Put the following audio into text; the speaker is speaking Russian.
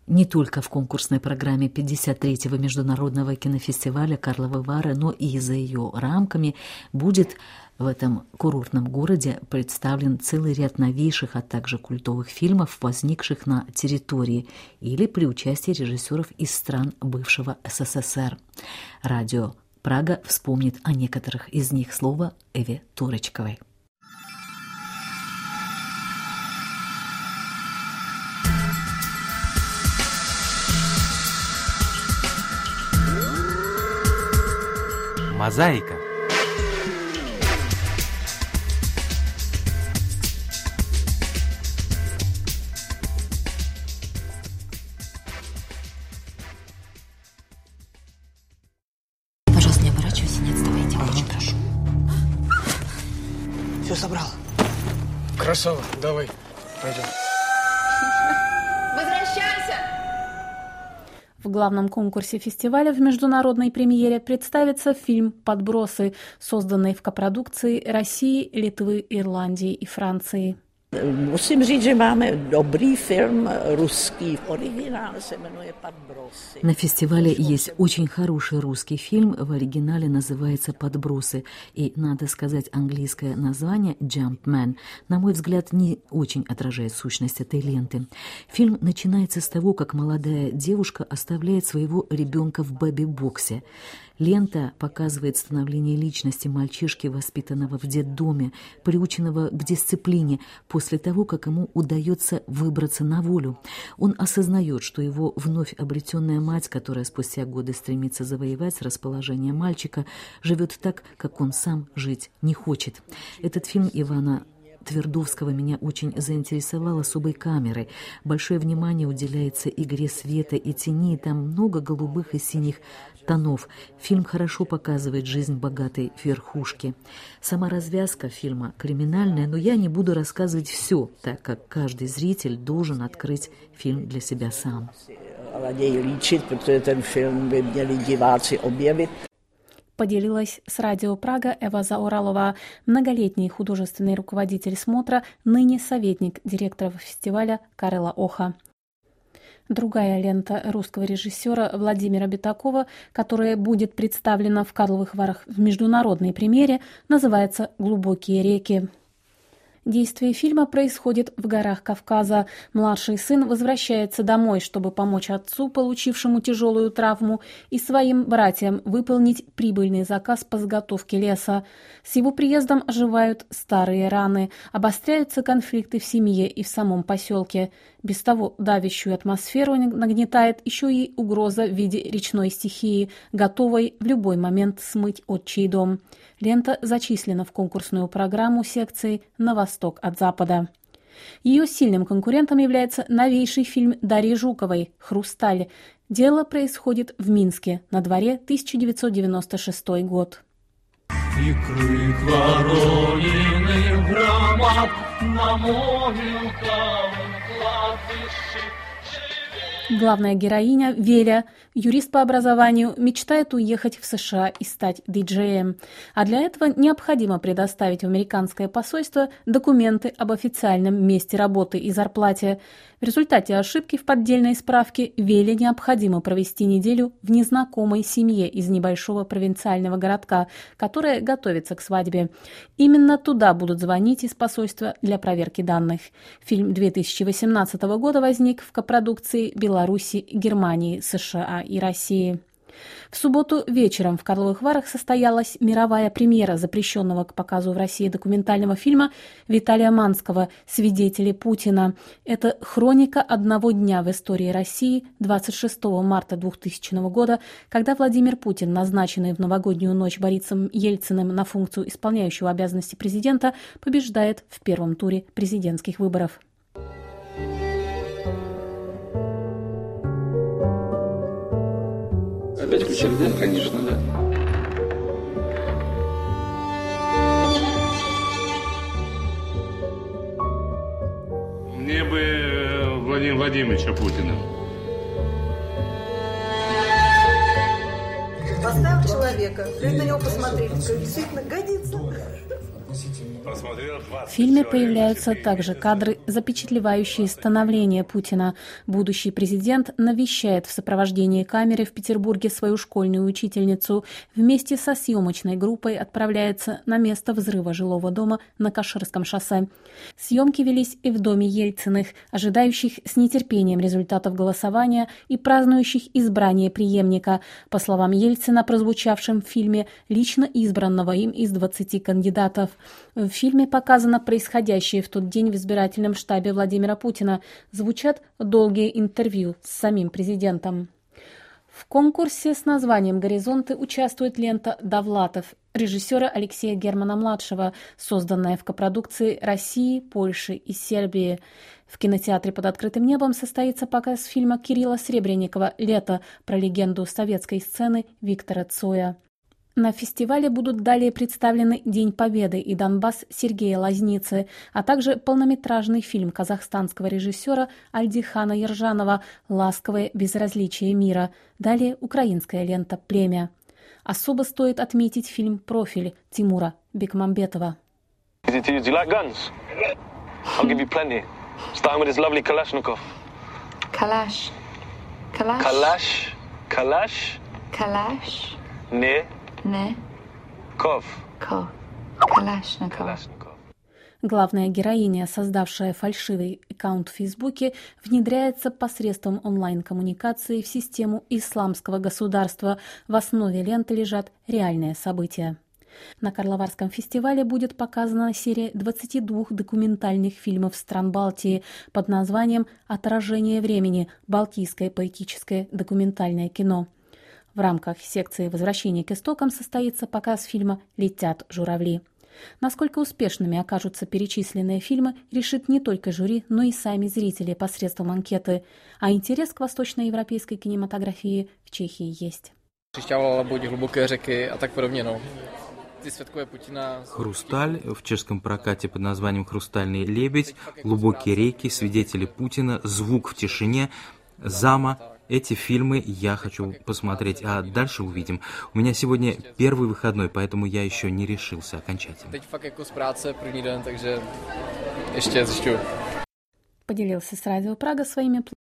не только в конкурсной программе 53-го международного кинофестиваля Карловы Вары, но и за ее рамками будет в этом курортном городе представлен целый ряд новейших, а также культовых фильмов, возникших на территории или при участии режиссеров из стран бывшего СССР. Радио Прага вспомнит о некоторых из них. Слово Эве Турочковой. Мозаика. Пожалуйста, не оборачивайся, не отставайте. Очень прошу. Все собрал. Красава, давай, пойдем. В главном конкурсе фестиваля в международной премьере представится фильм «Подбросы», созданный в копродукции России, Литвы, Ирландии и Франции. Musím říct, že máme dobrý film ruský. V originále se jmenuje Подбросы. На фестивале есть очень хороший русский фильм, в оригинале называется «Подбросы». И, надо сказать, английское название «Jumpman», на мой взгляд, не очень отражает сущность этой ленты. Фильм начинается с того, как молодая девушка оставляет своего ребенка в бэби-боксе. Лента показывает становление личности мальчишки, воспитанного в детдоме, приученного к дисциплине, после того, как ему удается выбраться на волю. Он осознает, что его вновь обретенная мать, которая спустя годы стремится завоевать расположение мальчика, живет так, как он сам жить не хочет. Этот фильм Ивана Твердовского меня очень заинтересовал особой камерой. Большое внимание уделяется игре света и тени, там много голубых и синих тонов. Фильм хорошо показывает жизнь богатой верхушки. Сама развязка фильма криминальная, но я не буду рассказывать все, так как каждый зритель должен открыть фильм для себя сам. Поделилась с Радио Прага Эва Зауралова, многолетний художественный руководитель смотра, ныне советник директора фестиваля Карела Оха. Другая лента русского режиссера Владимира Битакова, которая будет представлена в Карловых Варах в международной премьере, называется «Глубокие реки». Действие фильма происходит в горах Кавказа. Младший сын возвращается домой, чтобы помочь отцу, получившему тяжелую травму, и своим братьям выполнить прибыльный заказ по заготовке леса. С его приездом оживают старые раны, обостряются конфликты в семье и в самом поселке. Без того давящую атмосферу нагнетает еще и угроза в виде речной стихии, готовой в любой момент смыть отчий дом. Лента зачислена в конкурсную программу секции «На восток от Запада». Ее сильным конкурентом является новейший фильм Дарьи Жуковой «Хрусталь». Дело происходит в Минске, на дворе 1996 год. И крик вороненых громад на могилковом кладбище. Главная героиня, Веля, юрист по образованию, мечтает уехать в США и стать диджеем. А для этого необходимо предоставить в американское посольство документы об официальном месте работы и зарплате. В результате ошибки в поддельной справке Веле необходимо провести неделю в незнакомой семье из небольшого провинциального городка, которая готовится к свадьбе. Именно туда будут звонить из посольства для проверки данных. Фильм 2018 года возник в копродукции Беларуси, Германии, США и России. В субботу вечером в Карловых Варах состоялась мировая премьера запрещенного к показу в России документального фильма Виталия Манского «Свидетели Путина». Это хроника одного дня в истории России 26 марта 2000 года, когда Владимир Путин, назначенный в новогоднюю ночь Борисом Ельциным на функцию исполняющего обязанности президента, побеждает в первом туре президентских выборов. Опять включили, да? Конечно, да. Мне бы Владимира Владимировича Путина. Поставил человека, на него посмотрели, действительно годится. В фильме появляются также кадры, запечатлевающие становление Путина. Будущий президент навещает в сопровождении камеры в Петербурге свою школьную учительницу. Вместе со съемочной группой отправляется на место взрыва жилого дома на Каширском шоссе. Съемки велись и в доме Ельциных, ожидающих с нетерпением результатов голосования и празднующих избрание преемника. По словам Ельцина, прозвучавшим в фильме, лично избранного им из 20 кандидатов. В фильме показано происходящее в тот день в избирательном штабе Владимира Путина. Звучат долгие интервью с самим президентом. В конкурсе с названием «Горизонты» участвует лента «Довлатов» режиссера Алексея Германа-младшего, созданная в копродукции России, Польши и Сербии. В кинотеатре «Под открытым небом» состоится показ фильма Кирилла Сребренникова «Лето» про легенду советской сцены Виктора Цоя. На фестивале будут далее представлены «День Победы» и «Донбасс» Сергея Лазницы, а также полнометражный фильм казахстанского режиссера Альдихана Ержанова «Ласковое безразличие мира». Далее украинская лента «Племя». Особо стоит отметить фильм «Профиль» Тимура Бекмамбетова. Не. Ков. Калашников. Главная героиня, создавшая фальшивый аккаунт в Фейсбуке, внедряется посредством онлайн-коммуникации в систему исламского государства. В основе ленты лежат реальные события. На Карловарском фестивале будет показана серия 22 документальных фильмов стран Балтии под названием «Отражение времени. Балтийское поэтическое документальное кино». В рамках секции «Возвращение к истокам» состоится показ фильма «Летят журавли». Насколько успешными окажутся перечисленные фильмы, решит не только жюри, но и сами зрители посредством анкеты. А интерес к восточноевропейской кинематографии в Чехии есть. «Хрусталь» в чешском прокате под названием «Хрустальный лебедь», «Глубокие реки», «Свидетели Путина», «Звук в тишине», «Зама». Эти фильмы я хочу посмотреть, а дальше увидим. У меня сегодня первый выходной, поэтому я еще не решился окончательно. Поделился с Радио Прага своими